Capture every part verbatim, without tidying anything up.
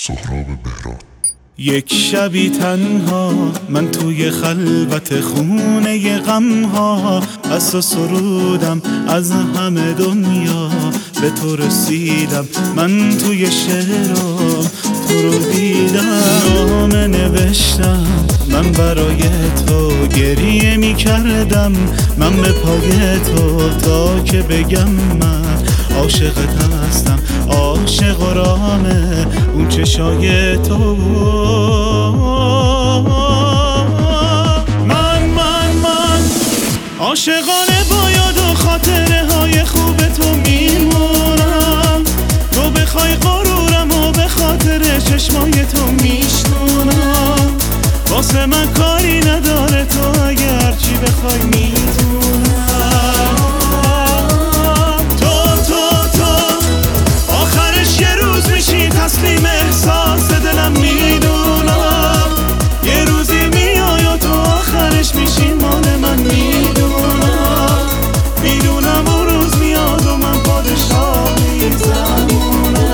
سهراب بهراد. یک شبی تنها من توی خلوت خونه غمها، از تو سرودم از همه دنیا به تو رسیدم، من توی شعرم تو رو دیدم. نامه نوشتم من برای تو، گریه می کردم من به پای تو، تا که بگم من عاشقت هستم، عاشق و رامه اون چشای تو. من من من عاشقانه با یاد و خاطره های خوب تو میمونم، تو بخوای غرورم و به خاطر چشمای تو میشنونم، واسه من کاری نداره تو اگر چی بخوای میتونم. تسلیم احساس دلم میدونم، یه روزی میای و تو آخرش میشی مال من، میدونم میدونم اون روز میاد و من پادشاه میزمونم.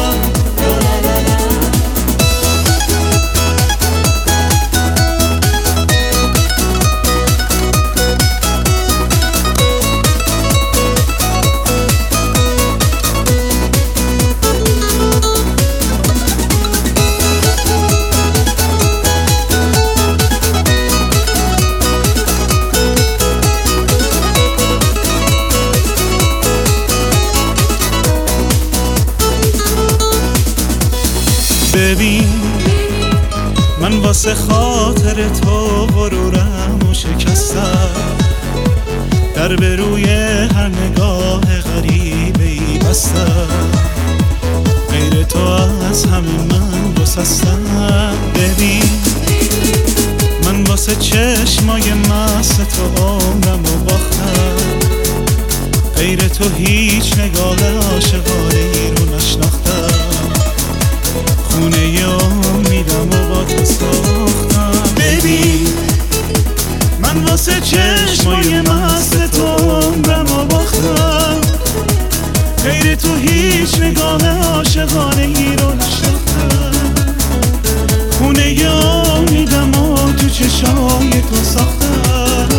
ببین من واسه خاطر تو غرورم و شکستم، در به روی هر نگاه غریبه‌ای بستم، غیر تو از همه من گسستم. ببین من واسه چشمای مست تو عمرم و باختم، غیر تو هیچ نگاه عاشقانه‌ای رو نشناختم، خونه امیدم و با تو ساختم. ببین من واسه چشمای مست تو عمرم و باختم، غیر تو هیچ نگاه عاشقانه ای رو نشناختم، خونه امیدم و تو چشای تو ساختم.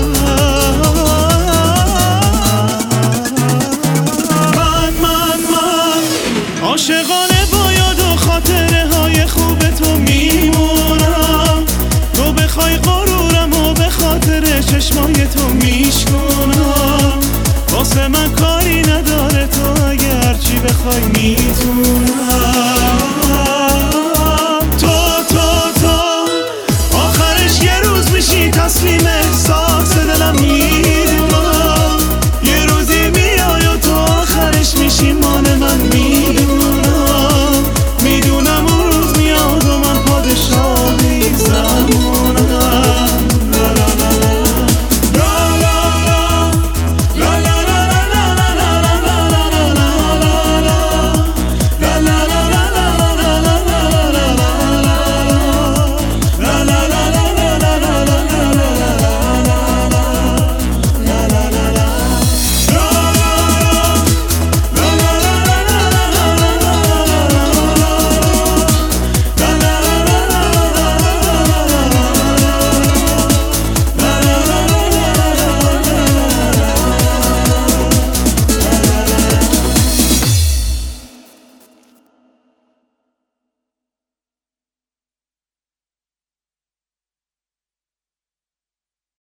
من من من عاشقانه با یاد و خاطره های خوب تو میمونم، تو بخوای غرورم و به خاطر چشمای تو میشکنم، واسه من کاری نداره تو اگر چی بخوای میتونم.